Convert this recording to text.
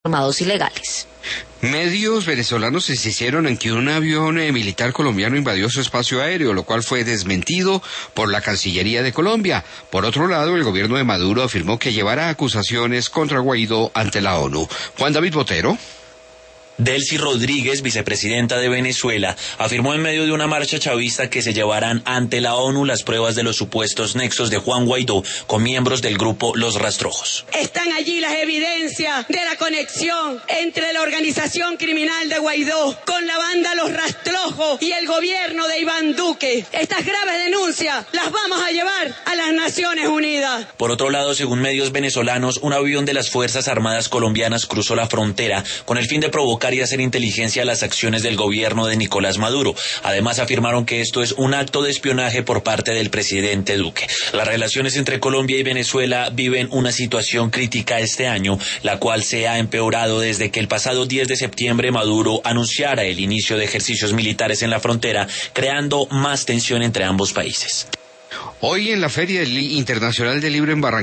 armados ilegales. Medios venezolanos insistieron en que un avión militar colombiano invadió su espacio aéreo, lo cual fue desmentido por la Cancillería de Colombia. Por otro lado, el gobierno de Maduro afirmó que llevará acusaciones contra Guaidó ante la ONU. Juan David Botero. Delcy Rodríguez, vicepresidenta de Venezuela, afirmó en medio de una marcha chavista que se llevarán ante la ONU las pruebas de los supuestos nexos de Juan Guaidó con miembros del grupo Los Rastrojos. Están allí las evidencias de la conexión entre la organización criminal de Guaidó con la banda Los Rastrojos y el gobierno de Iván Duque. Estas graves denuncias las vamos a llevar a las Naciones Unidas. Por otro lado, según medios venezolanos, un avión de las Fuerzas Armadas colombianas cruzó la frontera con el fin de provocar y hacer inteligencia a las acciones del gobierno de Nicolás Maduro. Además, afirmaron que esto es un acto de espionaje por parte del presidente Duque. Las relaciones entre Colombia y Venezuela viven una situación crítica este año, la cual se ha empeorado desde que el pasado 10 de septiembre Maduro anunciara el inicio de ejercicios militares en la frontera, creando más tensión entre ambos países. Hoy en la Feria Internacional del Libro en Barranquilla,